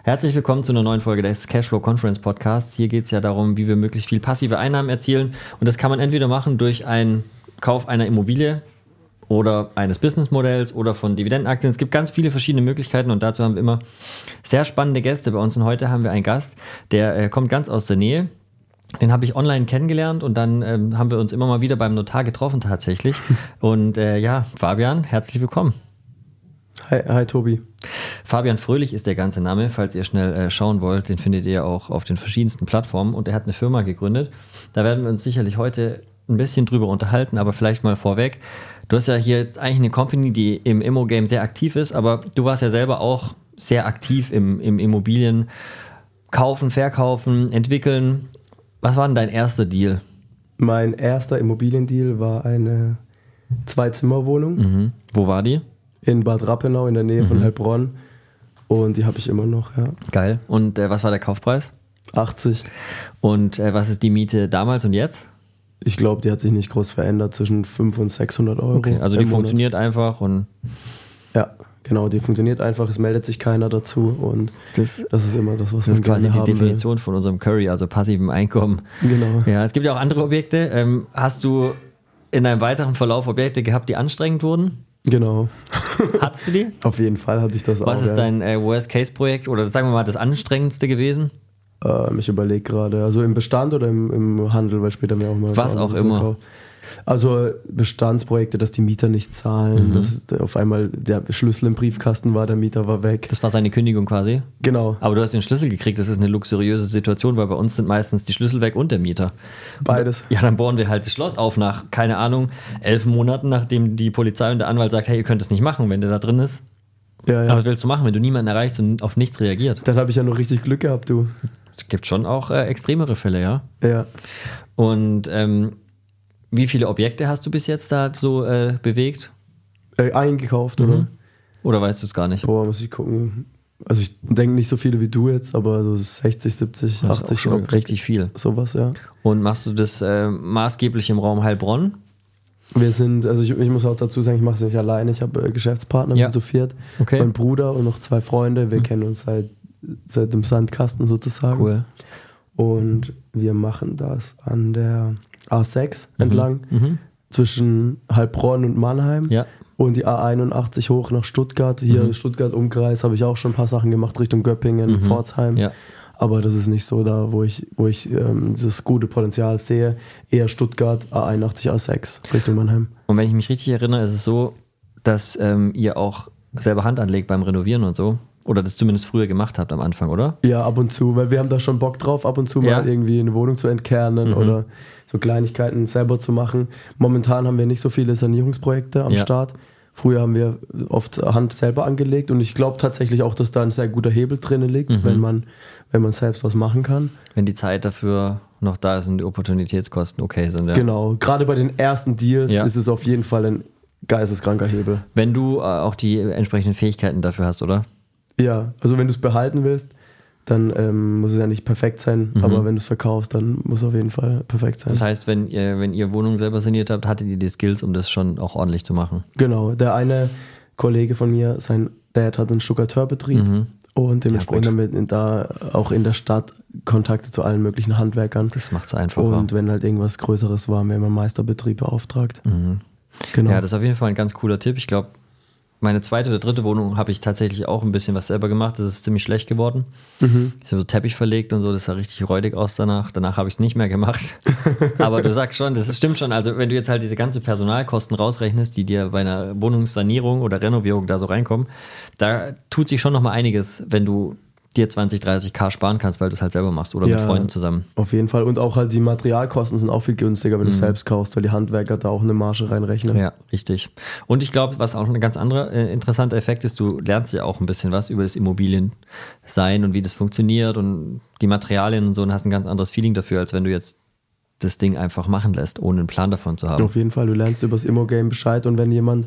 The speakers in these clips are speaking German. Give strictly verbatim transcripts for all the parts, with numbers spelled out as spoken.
Herzlich willkommen zu einer neuen Folge des Cashflow Conference Podcasts. Hier geht es ja darum, wie wir möglichst viel passive Einnahmen erzielen. Und das kann man entweder machen durch einen Kauf einer Immobilie oder eines Businessmodells oder von Dividendenaktien. Es gibt ganz viele verschiedene Möglichkeiten und dazu haben wir immer sehr spannende Gäste bei uns. Und heute haben wir einen Gast, der äh, kommt ganz aus der Nähe. Den habe ich online kennengelernt und dann ähm, haben wir uns immer mal wieder beim Notar getroffen tatsächlich. Und äh, ja, Fabian, herzlich willkommen. Hi, hi Tobi. Fabian Fröhlich ist der ganze Name, falls ihr schnell äh, schauen wollt. Den findet ihr auch auf den verschiedensten Plattformen und er hat eine Firma gegründet. Da werden wir uns sicherlich heute ein bisschen drüber unterhalten, aber vielleicht mal vorweg. Du hast ja hier jetzt eigentlich eine Company, die im Immo-Game sehr aktiv ist, aber du warst ja selber auch sehr aktiv im, im Immobilien kaufen, verkaufen, entwickeln. Was war denn dein erster Deal? Mein erster Immobiliendeal war eine Zwei-Zimmer-Wohnung. Mhm. Wo war die? In Bad Rappenau in der Nähe mhm. von Heilbronn. Und die habe ich immer noch, ja. Geil. Und äh, was war der Kaufpreis? achtzig. Und äh, was ist die Miete damals und jetzt? Ich glaube, die hat sich nicht groß verändert, zwischen fünfhundert und sechshundert Euro. Okay, also die funktioniert einfach und... Ja, genau, die funktioniert einfach, es meldet sich keiner dazu und das, das ist immer das, was das man ist quasi die haben Definition will. von unserem Curry, also passivem Einkommen. Genau. Ja, es gibt ja auch andere Objekte. Ähm, hast du in deinem weiteren Verlauf Objekte gehabt, die anstrengend wurden? Genau. Hattest du die? Auf jeden Fall hatte ich das was auch. Was ist ja. dein äh, Worst-Case-Projekt oder sagen wir mal das anstrengendste gewesen? Ähm, ich überlege gerade, also im Bestand oder im, im Handel, weil später mir auch mal... Was auch immer. Kauft. Also Bestandsprojekte, dass die Mieter nicht zahlen, mhm. dass auf einmal der Schlüssel im Briefkasten war, der Mieter war weg. Das war seine Kündigung quasi? Genau. Aber du hast den Schlüssel gekriegt, das ist eine luxuriöse Situation, weil bei uns sind meistens die Schlüssel weg und der Mieter. Beides. Und, ja, dann bohren wir halt das Schloss auf nach, keine Ahnung, elf Monaten, nachdem die Polizei und der Anwalt sagt, hey, ihr könnt es nicht machen, wenn der da drin ist. Ja, ja. Aber was willst du machen, wenn du niemanden erreichst und auf nichts reagiert? Dann habe ich ja noch richtig Glück gehabt, du. Es gibt schon auch äh, extremere Fälle, ja? Ja. Und ähm, wie viele Objekte hast du bis jetzt da so äh, bewegt? Äh, eingekauft, mhm. oder? Oder weißt du es gar nicht? Boah, muss ich gucken. Also ich denke nicht so viele wie du jetzt, aber so sechzig, siebzig, das achtzig. Ist schon richtig viel. Sowas, ja. Und machst du das äh, maßgeblich im Raum Heilbronn? Wir sind, also ich, ich muss auch dazu sagen, ich mache es nicht alleine. Ich habe äh, Geschäftspartner, wir ja. sind zu viert. Okay. Mein Bruder und noch zwei Freunde. Wir mhm. kennen uns seit, seit dem Sandkasten sozusagen. Cool. Und wir machen das an der A sechs mhm. entlang. Mhm. Zwischen Heilbronn und Mannheim ja. und die A einundachtzig hoch nach Stuttgart. Hier mhm. Stuttgart-Umkreis habe ich auch schon ein paar Sachen gemacht, Richtung Göppingen, mhm. Pforzheim. Ja. Aber das ist nicht so da, wo ich, wo ich ähm, das gute Potenzial sehe. Eher Stuttgart, A einundachtzig, A sechs Richtung Mannheim. Und wenn ich mich richtig erinnere, ist es so, dass ähm, ihr auch selber Hand anlegt beim Renovieren und so. Oder das zumindest früher gemacht habt am Anfang, oder? Ja, ab und zu, weil wir haben da schon Bock drauf, ab und zu ja. mal irgendwie eine Wohnung zu entkernen mhm. oder so Kleinigkeiten selber zu machen. Momentan haben wir nicht so viele Sanierungsprojekte am ja. Start. Früher haben wir oft Hand selber angelegt und ich glaube tatsächlich auch, dass da ein sehr guter Hebel drin liegt, mhm. wenn man, wenn man selbst was machen kann. Wenn die Zeit dafür noch da ist und die Opportunitätskosten okay sind. Ja. Genau, gerade bei den ersten Deals ja. ist es auf jeden Fall ein geisteskranker Hebel. Wenn du äh, auch die entsprechenden Fähigkeiten dafür hast, oder? Ja, also wenn du es behalten willst, dann ähm, muss es ja nicht perfekt sein, mhm. aber wenn du es verkaufst, dann muss es auf jeden Fall perfekt sein. Das heißt, wenn ihr, wenn ihr Wohnungen selber saniert habt, hattet ihr die Skills, um das schon auch ordentlich zu machen? Genau, der eine Kollege von mir, sein Dad hat einen Stuckateurbetrieb mhm. und dementsprechend ja, haben wir da auch in der Stadt Kontakte zu allen möglichen Handwerkern. Das macht es einfacher. Und wenn halt irgendwas Größeres war, haben wir immer einen Meisterbetrieb beauftragt. Mhm. Genau. Ja, das ist auf jeden Fall ein ganz cooler Tipp. Ich glaube, meine zweite oder dritte Wohnung habe ich tatsächlich auch ein bisschen was selber gemacht. Das ist ziemlich schlecht geworden. Mhm. Ich habe so Teppich verlegt und so, das sah richtig räudig aus danach. Danach habe ich es nicht mehr gemacht. Aber du sagst schon, das stimmt schon. Also wenn du jetzt halt diese ganzen Personalkosten rausrechnest, die dir bei einer Wohnungssanierung oder Renovierung da so reinkommen, da tut sich schon nochmal einiges, wenn du dir zwanzig, dreißig K sparen kannst, weil du es halt selber machst oder ja, mit Freunden zusammen. Auf jeden Fall. Und auch halt die Materialkosten sind auch viel günstiger, wenn mhm. du selbst kaufst, weil die Handwerker da auch eine Marge reinrechnen. Ja, richtig. Und ich glaube, was auch ein ganz anderer äh, interessanter Effekt ist, du lernst ja auch ein bisschen was über das Immobiliensein und wie das funktioniert und die Materialien und so und hast ein ganz anderes Feeling dafür, als wenn du jetzt das Ding einfach machen lässt, ohne einen Plan davon zu haben. Auf jeden Fall. Du lernst über das Immo-Game Bescheid und wenn jemand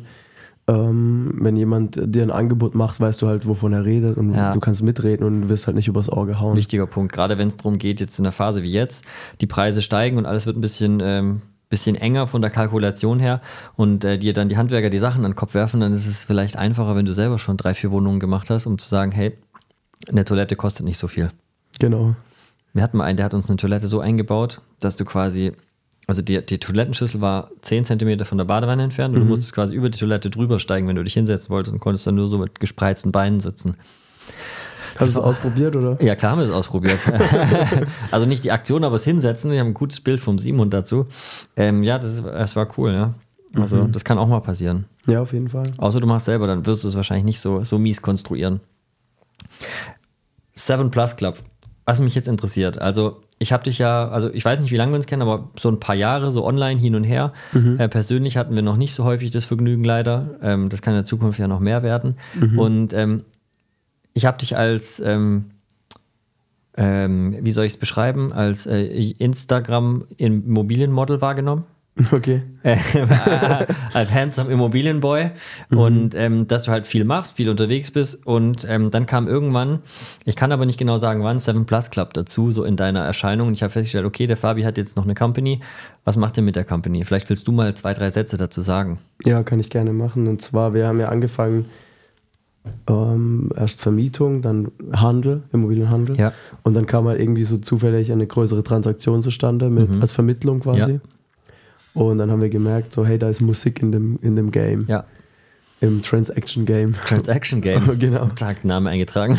Ähm, wenn jemand dir ein Angebot macht, weißt du halt, wovon er redet und ja. du kannst mitreden und wirst halt nicht übers Ohr gehauen. Wichtiger Punkt, gerade wenn es darum geht, jetzt in der Phase wie jetzt, die Preise steigen und alles wird ein bisschen, ähm, bisschen enger von der Kalkulation her und äh, dir dann die Handwerker die Sachen an den Kopf werfen, dann ist es vielleicht einfacher, wenn du selber schon drei, vier Wohnungen gemacht hast, um zu sagen, hey, Eine Toilette kostet nicht so viel. Genau. Wir hatten mal einen, der hat uns eine Toilette so eingebaut, dass du quasi, also die, die Toilettenschüssel war zehn Zentimeter von der Badewanne entfernt und mhm. du musstest quasi über die Toilette drüber steigen, wenn du dich hinsetzen wolltest und konntest dann nur so mit gespreizten Beinen sitzen. Hast du es ausprobiert, oder? Ja, klar haben wir es ausprobiert. Also nicht die Aktion, aber das Hinsetzen. Ich habe ein gutes Bild vom Simon dazu. Ähm, ja, das, ist, das war cool, ja. Also mhm. das kann auch mal passieren. Ja, auf jeden Fall. Außer du machst selber, dann wirst du es wahrscheinlich nicht so, so mies konstruieren. Seven Plus Club. Was mich jetzt interessiert, also ich habe dich ja, also ich weiß nicht, wie lange wir uns kennen, aber so ein paar Jahre, so online hin und her. Mhm. Äh, persönlich hatten wir noch nicht so häufig das Vergnügen leider. Ähm, das kann in der Zukunft ja noch mehr werden. Mhm. Und ähm, ich habe dich als, ähm, ähm, wie soll ich es beschreiben, als äh, Instagram-Immobilienmodel wahrgenommen. Okay. Äh, als handsome Immobilienboy mhm. und ähm, dass du halt viel machst, viel unterwegs bist und ähm, dann kam irgendwann, ich kann aber nicht genau sagen wann, Seven Plus Club dazu, so in deiner Erscheinung und ich habe festgestellt, okay, der Fabi hat jetzt noch eine Company, was macht ihr mit der Company? Vielleicht willst du mal zwei, drei Sätze dazu sagen. Ja, kann ich gerne machen und zwar, wir haben ja angefangen ähm, erst Vermietung, dann Handel, Immobilienhandel ja. und dann kam halt irgendwie so zufällig eine größere Transaktion zustande mit, mhm. als Vermittlung quasi. Ja. Und dann haben wir gemerkt, so hey, da ist Musik in dem, in dem Game. Ja. Im Transaction Game. Transaction Game. Genau. Tag, Name eingetragen.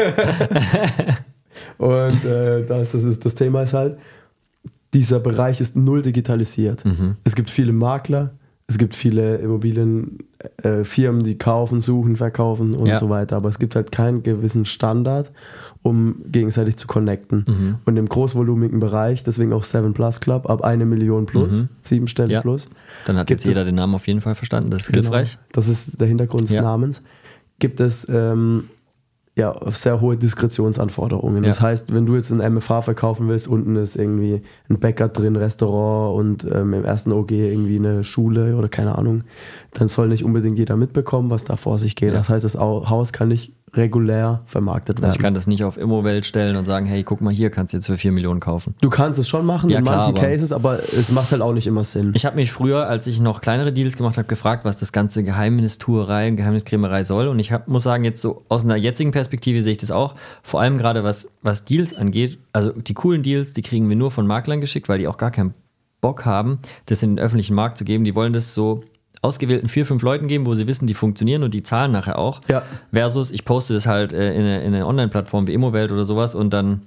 Und äh, das, das, ist, das Thema ist halt, dieser Bereich ist null digitalisiert. Mhm. Es gibt viele Makler, es gibt viele Immobilienfirmen, äh, die kaufen, suchen, verkaufen und ja. so weiter. Aber es gibt halt keinen gewissen Standard, um gegenseitig zu connecten. Mhm. Und im großvolumigen Bereich, deswegen auch Seven Plus Club, ab eine Million plus, mhm. siebenstellig ja. plus. Dann hat jetzt jeder den Namen auf jeden Fall verstanden, das ist genau, hilfreich. Das ist der Hintergrund des ja. Namens. Gibt es ähm, ja, sehr hohe Diskretionsanforderungen. Ja. Das heißt, wenn du jetzt ein M F H verkaufen willst, unten ist irgendwie ein Bäcker drin, Restaurant und ähm, im ersten O G irgendwie eine Schule oder keine Ahnung, dann soll nicht unbedingt jeder mitbekommen, was da vor sich geht. Ja. Das heißt, das Haus kann nicht regulär vermarktet werden. Also ich kann das nicht auf Immowelt stellen und sagen, hey, guck mal hier, kannst du jetzt für vier Millionen kaufen. Du kannst es schon machen ja, in klar, manchen aber Cases, aber es macht halt auch nicht immer Sinn. Ich habe mich früher, als ich noch kleinere Deals gemacht habe, gefragt, was das ganze Geheimnistuerei und Geheimniskrämerei soll. Und ich hab, muss sagen, jetzt so aus einer jetzigen Perspektive sehe ich das auch. Vor allem gerade was, was Deals angeht, also die coolen Deals, die kriegen wir nur von Maklern geschickt, weil die auch gar keinen Bock haben, das in den öffentlichen Markt zu geben. Die wollen das so ausgewählten vier, fünf Leuten geben, wo sie wissen, die funktionieren und die zahlen nachher auch. Ja. Versus, ich poste das halt äh, in eine, in eine Online-Plattform wie Immowelt oder sowas und dann...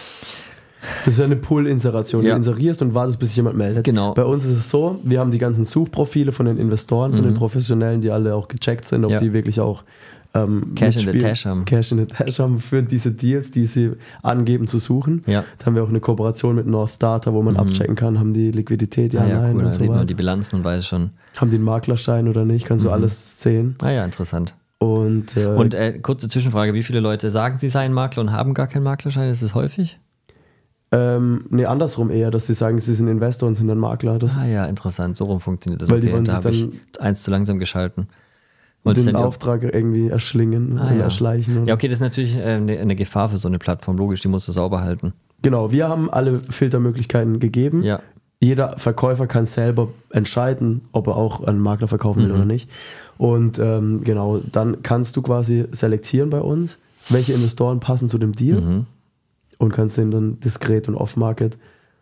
Das ist ja eine Pull-Inseration. Ja. Du inserierst und wartest, bis sich jemand meldet. Genau. Bei uns ist es so, wir haben die ganzen Suchprofile von den Investoren, von mhm. den Professionellen, die alle auch gecheckt sind, ob ja. die wirklich auch ähm, Cash in the Tash haben. Cash in the Tash haben für diese Deals, die sie angeben zu suchen. Ja. Da haben wir auch eine Kooperation mit North Data, wo man mhm. abchecken kann, haben die Liquidität, ja, ah, ja, nein cool. und Da so sieht weiter. man die Bilanzen und weiß schon. Haben die einen Maklerschein oder nicht, kannst du mhm. alles sehen. Ah ja, interessant. Und, äh, und äh, kurze Zwischenfrage, wie viele Leute sagen, sie seien Makler und haben gar keinen Maklerschein? Ist das häufig? Ähm, nee, andersrum eher, dass sie sagen, sie sind Investor und sind dann Makler. Das ah ja, interessant, so rum funktioniert das. Weil okay, die wollen da sich habe dann ich eins zu langsam geschalten. Und den Auftrag irgendwie erschlingen ah, oder ja. erschleichen. Oder? Ja, okay, das ist natürlich äh, eine, eine Gefahr für so eine Plattform. Logisch, die musst du sauber halten. Genau, wir haben alle Filtermöglichkeiten gegeben. Ja. Jeder Verkäufer kann selber entscheiden, ob er auch einen Makler verkaufen will mhm. oder nicht. Und ähm, genau, dann kannst du quasi selektieren bei uns, welche Investoren passen zu dem Deal mhm. und kannst denen dann diskret und off-market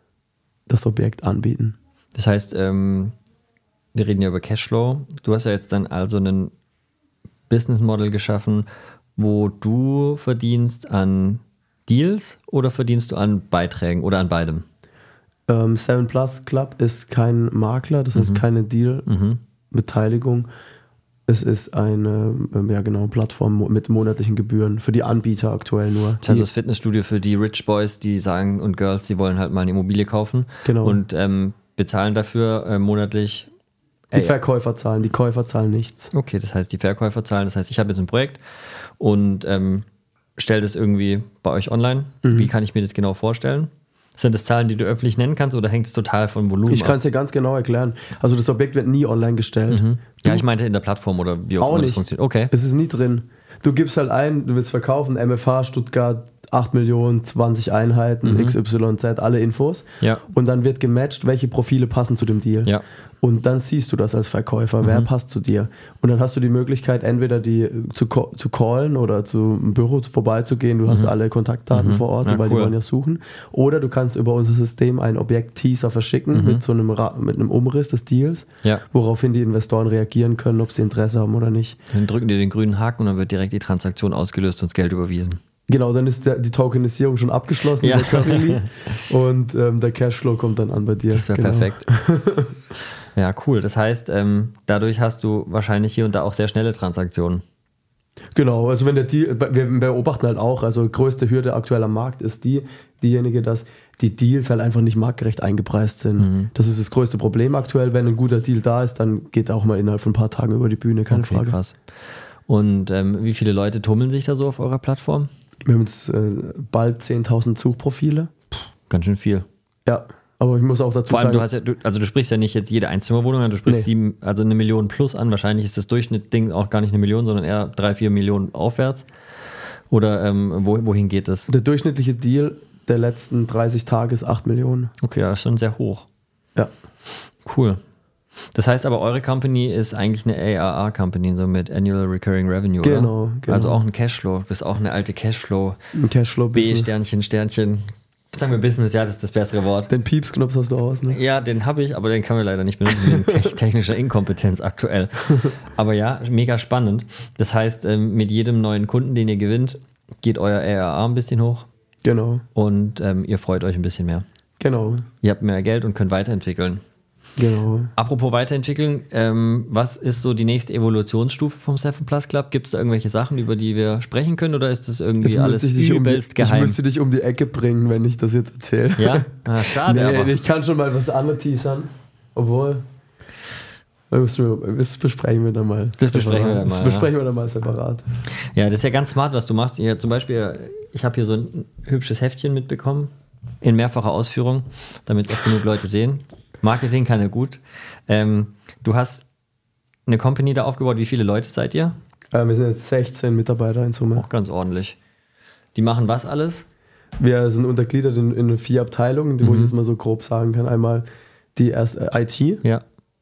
das Objekt anbieten. Das heißt, ähm, wir reden ja über Cashflow. Du hast ja jetzt dann also einen Business Model geschaffen, wo du verdienst an Deals oder verdienst du an Beiträgen oder an beidem? Ähm, Seven Plus Club ist kein Makler, das mhm. heißt keine Deal-Beteiligung. Mhm. Es ist eine ja, genau, Plattform mit monatlichen Gebühren für die Anbieter aktuell nur. Das heißt, das Fitnessstudio für die Rich Boys, die sagen und Girls, die wollen halt mal eine Immobilie kaufen genau. und ähm, bezahlen dafür äh, monatlich. Die Verkäufer zahlen, die Käufer zahlen nichts. Okay, das heißt, die Verkäufer zahlen. Das heißt, ich habe jetzt ein Projekt und ähm, stelle das irgendwie bei euch online. Mhm. Wie kann ich mir das genau vorstellen? Sind das Zahlen, die du öffentlich nennen kannst oder hängt es total vom Volumen ab? Ich kann es dir ganz genau erklären. Also das Objekt wird nie online gestellt. Mhm. Ja, ich meinte in der Plattform oder wie auch, auch immer das funktioniert. Okay. Es ist nie drin. Du gibst halt ein, du willst verkaufen, M F H, Stuttgart, acht Millionen, zwanzig Einheiten, Mhm. X Y Z, alle Infos. Ja. Und dann wird gematcht, welche Profile passen zu dem Deal. Ja. Und dann siehst du das als Verkäufer, wer Mhm. passt zu dir. Und dann hast du die Möglichkeit, entweder die zu, co- zu callen oder zum Büro vorbeizugehen. Du hast Mhm. alle Kontaktdaten Mhm. vor Ort, Ja, weil cool. die wollen ja suchen. Oder du kannst über unser System ein Objekt-Teaser verschicken Mhm. mit so einem, Ra- mit einem Umriss des Deals, Ja. woraufhin die Investoren reagieren können, ob sie Interesse haben oder nicht. Dann drücken die den grünen Haken und dann wird direkt die Transaktion ausgelöst und das Geld überwiesen. Genau, dann ist der, die Tokenisierung schon abgeschlossen, Ja. der Currently, und ähm, der Cashflow kommt dann an bei dir. Das wäre Genau. perfekt. Ja, cool. Das heißt, ähm, dadurch hast du wahrscheinlich hier und da auch sehr schnelle Transaktionen. Genau, also wenn der Deal, wir beobachten halt auch, also größte Hürde aktuell am Markt ist die, diejenige, dass die Deals halt einfach nicht marktgerecht eingepreist sind. Mhm. Das ist das größte Problem aktuell. Wenn ein guter Deal da ist, dann geht er auch mal innerhalb von ein paar Tagen über die Bühne, keine Okay, Frage. krass. Und ähm, wie viele Leute tummeln sich da so auf eurer Plattform? Wir haben jetzt äh, bald zehntausend Suchprofile. Ganz schön viel. Ja, aber ich muss auch dazu Vor allem, sagen, du hast ja, du, also du sprichst ja nicht jetzt jede Einzimmerwohnung an, du sprichst Nee. sieben, also eine Million plus an. Wahrscheinlich ist das Durchschnittding auch gar nicht eine Million, sondern eher drei, vier Millionen aufwärts. Oder ähm, wo, wohin geht es? der durchschnittliche Deal der letzten dreißig Tage ist acht Millionen. Okay, ja, ist schon sehr hoch. Ja. Cool. Das heißt aber, eure Company ist eigentlich eine A R R-Company, so mit Annual Recurring Revenue, Genau, oder? genau. Also auch ein Cashflow. Du bist auch eine alte Cashflow. Ein Cashflow-Business. B-Sternchen, Sternchen. Sagen wir Business, ja, das ist das bessere Wort. Den Piepsknopf hast du aus, ne? Ja, den habe ich, aber den kann man leider nicht benutzen wegen te- technischer Inkompetenz aktuell. Aber ja, mega spannend. Das heißt, ähm, mit jedem neuen Kunden, den ihr gewinnt, geht euer A R R ein bisschen hoch Genau, und ähm, ihr freut euch ein bisschen mehr. genau, Ihr habt mehr Geld und könnt weiterentwickeln. genau. Apropos weiterentwickeln, ähm, was ist so die nächste Evolutionsstufe vom Seven Plus Club? Gibt es da irgendwelche Sachen, über die wir sprechen können, oder ist das irgendwie Jetzt alles müsste ich dich um die, übelst ich geheim? müsste dich um die Ecke bringen, wenn ich das jetzt erzähle. Ja? Ah, schade, nee, aber. ich kann schon mal was anderes teasern. Obwohl, das müssen wir- das besprechen wir dann mal. Das besprechen wir dann Das mal, besprechen wir dann mal separat. Ja, das ist ja ganz smart, was du machst. Ja, zum Beispiel, ich habe hier so ein hübsches Heftchen mitbekommen, in mehrfacher Ausführung, damit auch genug Leute sehen. Marketing kann ja gut. Ähm, du hast eine Company da aufgebaut. Wie viele Leute seid ihr? Äh, wir sind jetzt sechzehn Mitarbeiter in Summe. Auch ganz ordentlich. Die machen was alles? Wir sind untergliedert in, in vier Abteilungen, die, wo Mhm. ich jetzt mal so grob sagen kann. Einmal die erste äh, I T, Ja.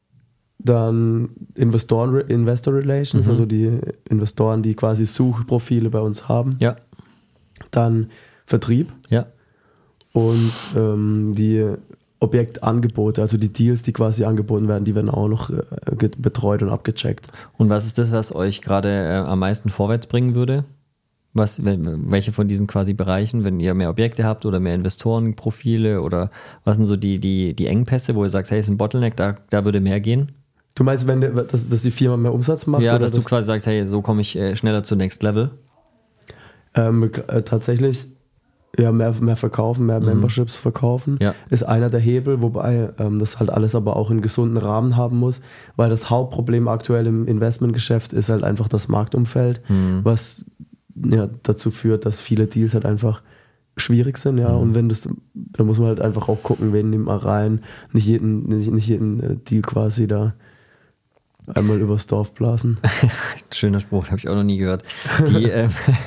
dann Investoren, Investor Relations, Mhm. also die Investoren, die quasi Suchprofile bei uns haben. Ja. Dann Vertrieb Ja. und ähm, die Objektangebote, also die Deals, die quasi angeboten werden, die werden auch noch äh, ge- betreut und abgecheckt. Und was ist das, was euch gerade äh, am meisten vorwärts bringen würde? Was, wel- welche von diesen quasi Bereichen, wenn ihr mehr Objekte habt oder mehr Investorenprofile, oder was sind so die, die, die Engpässe, wo ihr sagt, hey, ist ein Bottleneck, da, da würde mehr gehen? Du meinst, wenn der, dass, dass die Firma mehr Umsatz macht? Ja, oder dass du quasi sagst, hey, so komme ich äh, schneller zu Next Level. Ähm, äh, tatsächlich ja, mehr, mehr verkaufen, mehr Mhm. Memberships verkaufen, Ja. ist einer der Hebel, wobei ähm, das halt alles aber auch einen gesunden Rahmen haben muss, weil das Hauptproblem aktuell im Investmentgeschäft ist halt einfach das Marktumfeld, Mhm. was ja, dazu führt, dass viele Deals halt einfach schwierig sind, ja, Mhm. und wenn das, da muss man halt einfach auch gucken, wen nimmt man rein, nicht jeden, nicht, nicht jeden äh, Deal quasi da einmal übers Dorf blasen. Schöner Spruch, habe ich auch noch nie gehört. Die, ähm,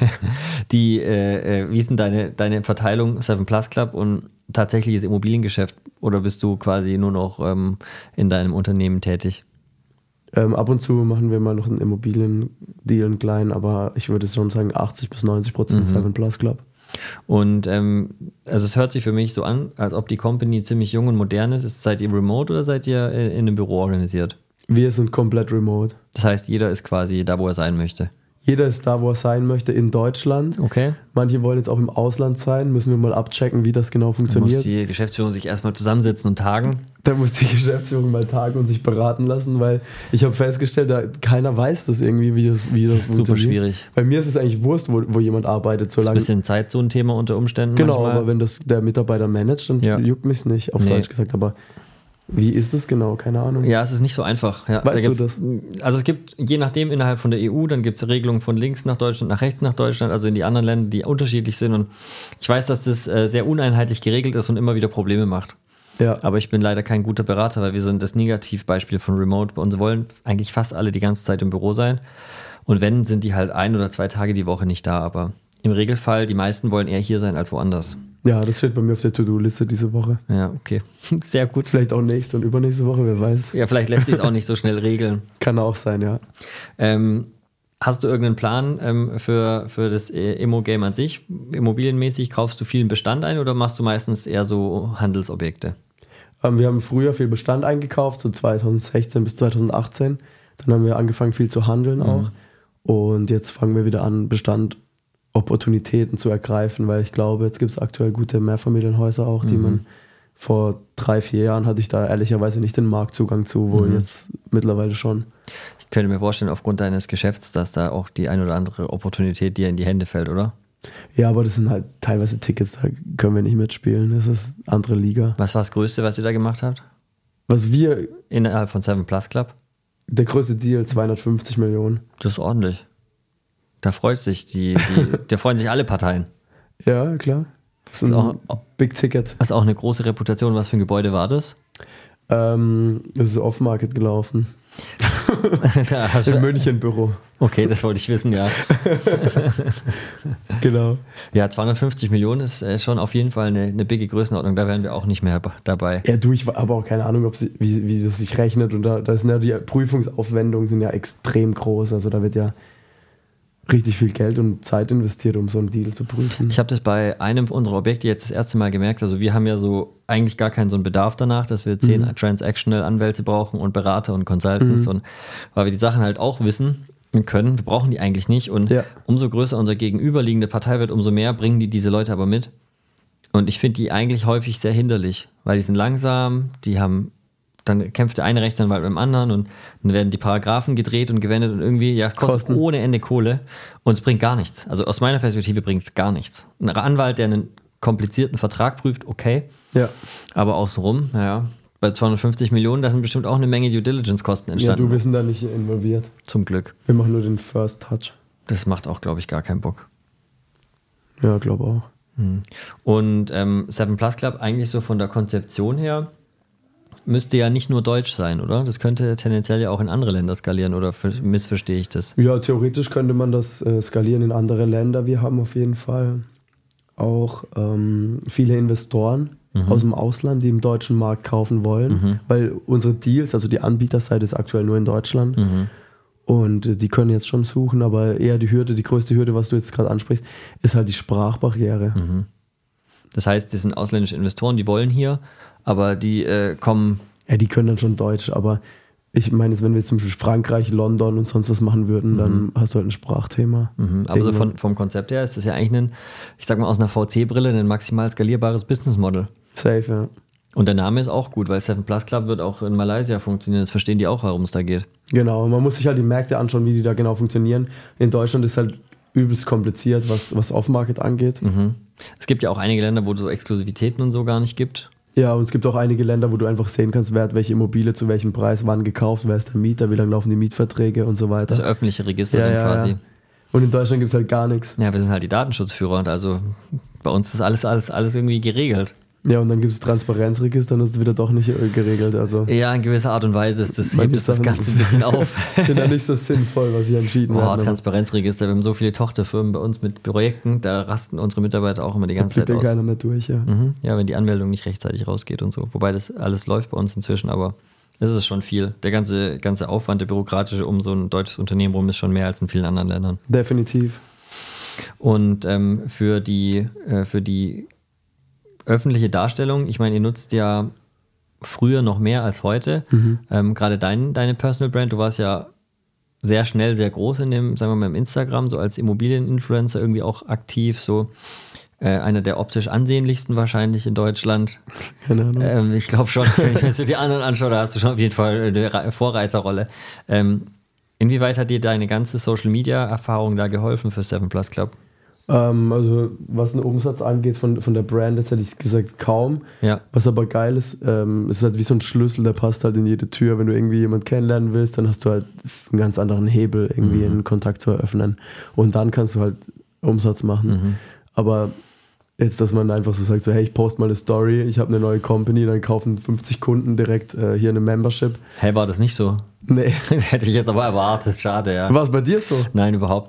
die äh, äh, wie ist denn deine, deine Verteilung Seven Plus Club und tatsächliches Immobiliengeschäft? Oder bist du quasi nur noch ähm, in deinem Unternehmen tätig? Ähm, ab und zu machen wir mal noch einen Immobiliendeal, einen kleinen, aber ich würde schon sagen achtzig bis neunzig Prozent Mhm. Seven Plus Club. Und ähm, also es hört sich für mich so an, als ob die Company ziemlich jung und modern ist. Ist seid ihr remote oder seid ihr in, in einem Büro organisiert? Wir sind komplett remote. Das heißt, jeder ist quasi da, wo er sein möchte. Jeder ist da, wo er sein möchte, in Deutschland. Okay. Manche wollen jetzt auch im Ausland sein, müssen wir mal abchecken, wie das genau Da muss funktioniert. die Geschäftsführung sich erstmal zusammensetzen und tagen. Da muss die Geschäftsführung mal tagen und sich beraten lassen, weil ich habe festgestellt, da keiner weiß das irgendwie, wie das, wie das, Das ist super funktioniert. schwierig. Bei mir ist es eigentlich Wurst, wo, wo jemand arbeitet, Das ist ein solange. bisschen Zeitzonenthema unter Umständen. Genau, manchmal. aber wenn das der Mitarbeiter managt, dann Ja. juckt mich nicht, auf Nee. Deutsch gesagt. Aber wie ist es genau? Keine Ahnung. Ja, es ist nicht so einfach. Ja, Weißt da du gibt's, das? Also es gibt, je nachdem, innerhalb von der E U, dann gibt es Regelungen von links nach Deutschland, nach rechts nach Deutschland, also in die anderen Länder, die unterschiedlich sind. Und ich weiß, dass das äh, sehr uneinheitlich geregelt ist und immer wieder Probleme macht. Ja. Aber ich bin leider kein guter Berater, weil wir sind das Negativbeispiel von Remote. Bei uns wollen eigentlich fast alle die ganze Zeit im Büro sein. Und wenn, sind die halt ein oder zwei Tage die Woche nicht da. Aber im Regelfall, die meisten wollen eher hier sein als woanders. Ja, das steht bei mir auf der To-Do-Liste diese Woche. Ja, okay. Sehr gut. Vielleicht auch nächste und übernächste Woche, wer weiß. Ja, vielleicht lässt sich es auch nicht so schnell regeln. Kann auch sein, ja. Ähm, hast du irgendeinen Plan ähm, für, für das Immo-Game an sich? Immobilienmäßig kaufst du viel Bestand ein oder machst du meistens eher so Handelsobjekte? Ähm, wir haben früher viel Bestand eingekauft, so zweitausendsechzehn bis zweitausendachtzehn. Dann haben wir angefangen viel zu handeln auch. Mhm. Und jetzt fangen wir wieder an, Bestand Opportunitäten zu ergreifen, weil ich glaube, jetzt gibt es aktuell gute Mehrfamilienhäuser auch, die mhm. man vor drei, vier Jahren hatte ich da ehrlicherweise nicht den Marktzugang zu, wo mhm. jetzt mittlerweile schon. Ich könnte mir vorstellen, aufgrund deines Geschäfts, dass da auch die ein oder andere Opportunität dir in die Hände fällt, oder? Ja, aber das sind halt teilweise Tickets, da können wir nicht mitspielen. Das ist eine andere Liga. Was war das Größte, was ihr da gemacht habt? Was wir... Innerhalb von Seven Plus Club? Der größte Deal, zweihundertfünfzig Millionen. Das ist ordentlich. Da freut sich die, die da freuen sich alle Parteien. Ja, klar. Das ist ein auch, Big Ticket. Das ist auch eine große Reputation. Was für ein Gebäude war das? Ähm, das ist Off-Market gelaufen. Ja, im München-Büro. Okay, das wollte ich wissen, ja. Genau. Ja, zweihundertfünfzig Millionen ist schon auf jeden Fall eine, eine bigge Größenordnung. Da wären wir auch nicht mehr dabei. Ja, du, ich habe auch keine Ahnung, ob sie, wie, wie das sich rechnet. Und da, da sind ja die Prüfungsaufwendungen sind ja extrem groß. Also da wird ja richtig viel Geld und Zeit investiert, um so einen Deal zu prüfen. Ich habe das bei einem unserer Objekte jetzt das erste Mal gemerkt. Also wir haben ja so eigentlich gar keinen so einen Bedarf danach, dass wir zehn mhm. Transactional-Anwälte brauchen und Berater und Consultants. Mhm. Und weil wir die Sachen halt auch wissen und können, wir brauchen die eigentlich nicht. Und ja. umso größer unsere gegenüberliegende Partei wird, umso mehr bringen die diese Leute aber mit. Und ich finde die eigentlich häufig sehr hinderlich, weil die sind langsam, die haben... Dann kämpft der eine Rechtsanwalt mit dem anderen und dann werden die Paragraphen gedreht und gewendet und irgendwie, ja, es kostet Kosten. ohne Ende Kohle und es bringt gar nichts. Also aus meiner Perspektive bringt es gar nichts. Ein Anwalt, der einen komplizierten Vertrag prüft, okay, ja. aber außenrum, ja, bei zweihundertfünfzig Millionen, da sind bestimmt auch eine Menge Due Diligence-Kosten entstanden. Ja, du, wir sind da nicht involviert. Zum Glück. Wir machen nur den First Touch. Das macht auch, glaube ich, gar keinen Bock. Ja, glaube auch. Hm. Und ähm, Seven Plus Club eigentlich so von der Konzeption her müsste ja nicht nur deutsch sein, oder? Das könnte tendenziell ja auch in andere Länder skalieren, oder missverstehe ich das? Ja, theoretisch könnte man das äh, skalieren in andere Länder. Wir haben auf jeden Fall auch ähm, viele Investoren mhm. aus dem Ausland, die im deutschen Markt kaufen wollen, mhm. weil unsere Deals, also die Anbieterseite ist aktuell nur in Deutschland mhm. und äh, die können jetzt schon suchen, aber eher die Hürde, die größte Hürde, was du jetzt gerade ansprichst, ist halt die Sprachbarriere. Mhm. Das heißt, das sind ausländische Investoren, die wollen hier, aber die äh, kommen... Ja, die können dann schon Deutsch, aber ich meine, jetzt, wenn wir jetzt zum Beispiel Frankreich, London und sonst was machen würden, mhm. dann hast du halt ein Sprachthema. Mhm. Aber so von, vom Konzept her ist das ja eigentlich ein, ich sag mal aus einer V C-Brille, ein maximal skalierbares Business Model. Safe, ja. Und der Name ist auch gut, weil Seven Plus Club wird auch in Malaysia funktionieren. Das verstehen die auch, worum es da geht. Genau, man muss sich halt die Märkte anschauen, wie die da genau funktionieren. In Deutschland ist halt übelst kompliziert, was, was Off-Market angeht. Mhm. Es gibt ja auch einige Länder, wo es so Exklusivitäten und so gar nicht gibt. Ja, und es gibt auch einige Länder, wo du einfach sehen kannst, wer hat welche Immobilie zu welchem Preis, wann gekauft, wer ist der Mieter, wie lange laufen die Mietverträge und so weiter. Das öffentliche Register ja, dann ja, quasi. Ja. Und in Deutschland gibt es halt gar nichts. Ja, wir sind halt die Datenschutzführer und also bei uns ist alles, alles, alles irgendwie geregelt. Ja, und dann gibt es Transparenzregister und das ist wieder doch nicht geregelt. Also ja, in gewisser Art und Weise ist das, hebt es das Ganze ein bisschen auf. Sind ja nicht so sinnvoll, was hier entschieden oh, werden. Transparenzregister, wir haben so viele Tochterfirmen bei uns mit Projekten, da rasten unsere Mitarbeiter auch immer die ganze Zeit aus. Da keiner mehr durch, ja. Mhm. Ja, wenn die Anmeldung nicht rechtzeitig rausgeht und so. Wobei das alles läuft bei uns inzwischen, aber es ist schon viel. Der ganze, ganze Aufwand, der bürokratische um so ein deutsches Unternehmen rum ist schon mehr als in vielen anderen Ländern. Definitiv. Und ähm, für die, äh, für die öffentliche Darstellung, ich meine, ihr nutzt ja früher noch mehr als heute. Mhm. Ähm, gerade dein, deine Personal Brand, du warst ja sehr schnell, sehr groß in dem, sagen wir mal, im Instagram, so als Immobilieninfluencer irgendwie auch aktiv, so äh, einer der optisch ansehnlichsten wahrscheinlich in Deutschland. Keine Ahnung. Ähm, ich glaube schon, wenn ich mir so die anderen anschaue, da hast du schon auf jeden Fall eine Vorreiterrolle. Ähm, inwieweit hat dir deine ganze Social-Media-Erfahrung da geholfen für Seven Plus Club? Ähm, also was den Umsatz angeht von, von der Brand, jetzt hätte ich gesagt kaum. Ja. Was aber geil ist, ähm, es ist halt wie so ein Schlüssel, der passt halt in jede Tür. Wenn du irgendwie jemanden kennenlernen willst, dann hast du halt einen ganz anderen Hebel, irgendwie mhm. einen Kontakt zu eröffnen. Und dann kannst du halt Umsatz machen. Mhm. Aber jetzt, dass man einfach so sagt, so hey, ich poste mal eine Story, ich habe eine neue Company, dann kaufen fünfzig Kunden direkt äh, hier eine Membership. Hey, war das nicht so? Nee. Hätte ich jetzt aber erwartet, schade, ja. War es bei dir so? Nein, überhaupt nicht.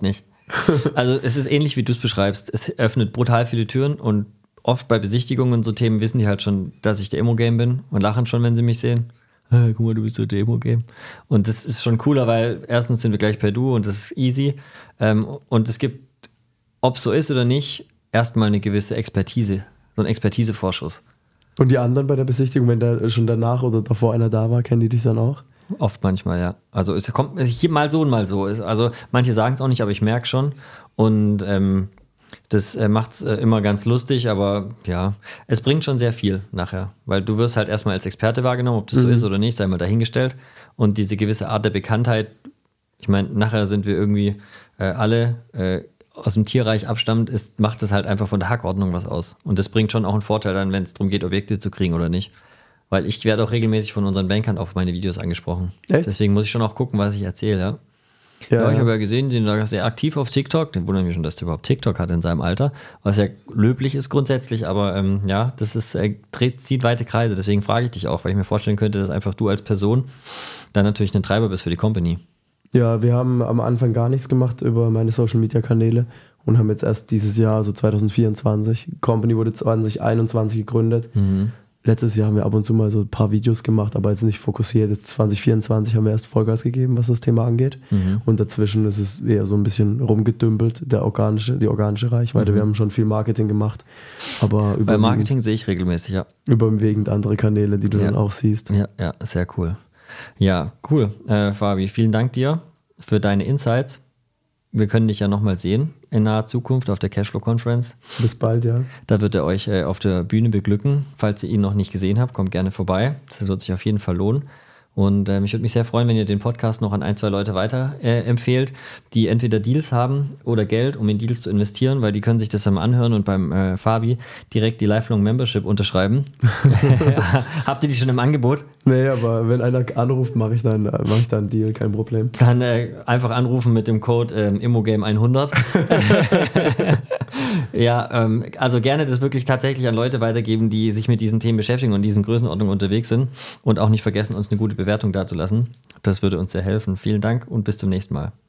Also es ist ähnlich, wie du es beschreibst. Es öffnet brutal viele Türen und oft bei Besichtigungen und so Themen wissen die halt schon, dass ich der Immo-Game bin und lachen schon, wenn sie mich sehen. Hey, guck mal, du bist so der Immo-Game. Und das ist schon cooler, weil erstens sind wir gleich per Du und das ist easy. Ähm, und es gibt, ob es so ist oder nicht, erstmal eine gewisse Expertise, so ein Expertisevorschuss. Und die anderen bei der Besichtigung, wenn da schon danach oder davor einer da war, kennen die dich dann auch? Oft manchmal, ja. Also es kommt hier mal so und mal so. Also manche sagen es auch nicht, aber ich merke schon. Und ähm, das äh, macht es äh, immer ganz lustig, aber ja, es bringt schon sehr viel nachher. Weil du wirst halt erstmal als Experte wahrgenommen, ob das mhm. so ist oder nicht, sei mal dahingestellt. Und diese gewisse Art der Bekanntheit, ich meine, nachher sind wir irgendwie äh, alle äh, aus dem Tierreich abstammt, ist, macht es halt einfach von der Hackordnung was aus. Und das bringt schon auch einen Vorteil dann, wenn es darum geht, Objekte zu kriegen oder nicht. Weil ich werde auch regelmäßig von unseren Bankern auf meine Videos angesprochen. Echt? Deswegen muss ich schon auch gucken, was ich erzähle. Ja, ja, ja ich habe ja gesehen, Sie sind sehr aktiv auf TikTok. Den wundert mich schon, dass der überhaupt TikTok hat in seinem Alter. Was ja löblich ist grundsätzlich, aber ähm, ja, das ist, äh, dreht, zieht weite Kreise. Deswegen frage ich dich auch, weil ich mir vorstellen könnte, dass einfach du als Person dann natürlich ein Treiber bist für die Company. Ja, wir haben am Anfang gar nichts gemacht über meine Social-Media-Kanäle und haben jetzt erst dieses Jahr, so zwanzig vierundzwanzig, Company wurde zwanzig einundzwanzig gegründet. Mhm. Letztes Jahr haben wir ab und zu mal so ein paar Videos gemacht, aber jetzt nicht fokussiert. Jetzt zwanzig vierundzwanzig haben wir erst Vollgas gegeben, was das Thema angeht. Mhm. Und dazwischen ist es eher so ein bisschen rumgedümpelt, der organische, die organische Reichweite. Mhm. Wir haben schon viel Marketing gemacht. Aber bei Marketing sehe ich regelmäßig, ja. Überwiegend andere Kanäle, die du ja. dann auch siehst. Ja, ja, sehr cool. Ja, cool. Äh, Fabi, vielen Dank dir für deine Insights. Wir können dich ja nochmal sehen in naher Zukunft auf der Cashflow Conference. Bis bald, ja. Da wird er euch äh, auf der Bühne beglücken. Falls ihr ihn noch nicht gesehen habt, kommt gerne vorbei. Das wird sich auf jeden Fall lohnen. Und ähm, ich würde mich sehr freuen, wenn ihr den Podcast noch an ein, zwei Leute weiter äh, empfehlt, die entweder Deals haben oder Geld, um in Deals zu investieren, weil die können sich das dann mal anhören und beim äh, Fabi direkt die Lifelong Membership unterschreiben. Habt ihr die schon im Angebot? Nee, aber wenn einer anruft, mache ich dann mache ich dann einen Deal, kein Problem. Dann äh, einfach anrufen mit dem Code ähm, Immogame hundert. Ja, ähm, also gerne das wirklich tatsächlich an Leute weitergeben, die sich mit diesen Themen beschäftigen und diesen Größenordnungen unterwegs sind und auch nicht vergessen, uns eine gute Bewertung dazulassen. Das würde uns sehr helfen. Vielen Dank und bis zum nächsten Mal.